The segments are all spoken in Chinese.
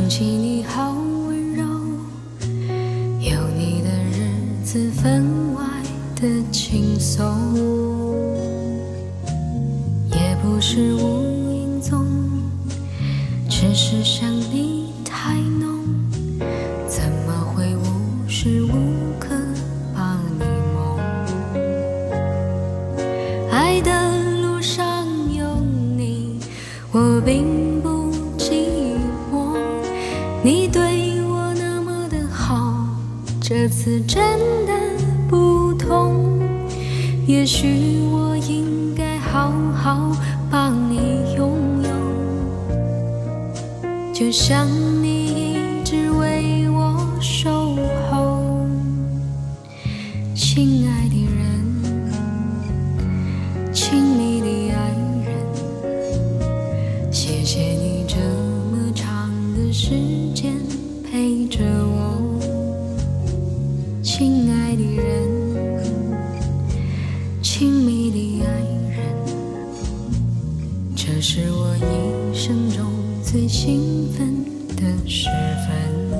想起你好温柔，有你的日子分外的轻松，也不是无影踪，只是想你太浓，怎么会无时无刻把你梦？爱的路上有你，我并不寂寞，你对我那么的好，这次真的不同，也许我应该好好把你拥有，就像你一直为我守候。亲爱的人，亲密的爱人，谢谢你这么长的时间陪着我。亲爱的人，亲密的爱人，这是我一生中最兴奋的时分。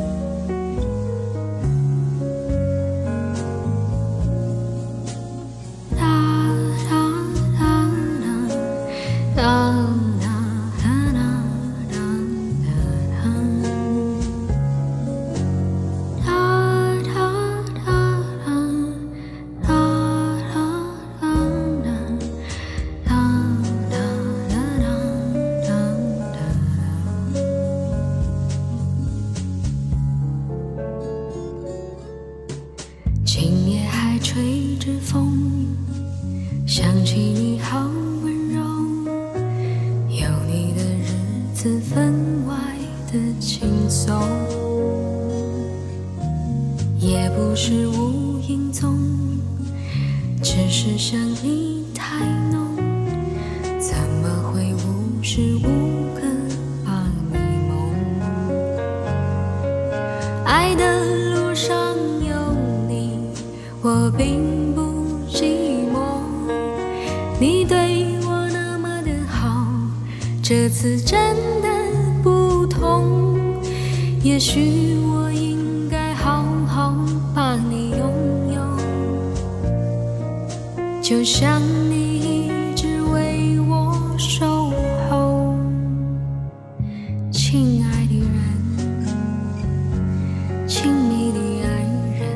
今夜还吹着风，想起你好温柔，有你的日子分外的轻松，也不是无影踪，只是想你太浓，怎么会无时无刻把你梦？爱的路上有你，我并不寂寞，你对我那么的好，这次真的不同，也许我应该好好把你拥有，就像你一直为我守候。亲爱的人，亲密的爱人，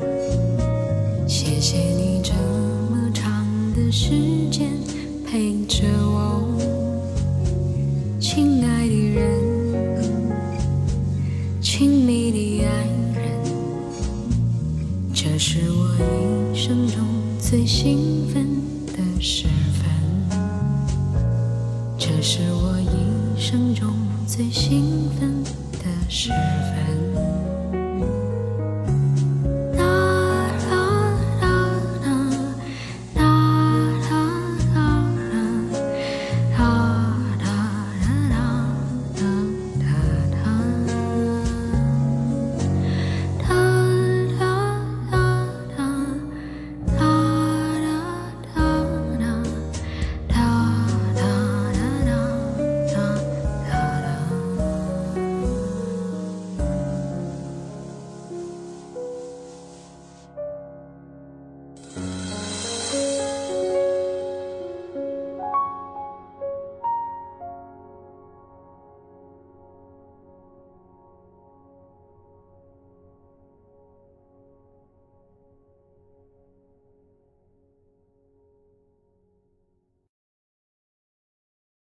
谢谢你这么长的时间陪着我。亲爱的人，亲密的爱人，这是我一生中最兴奋的时分，这是我一生中最兴奋的时分。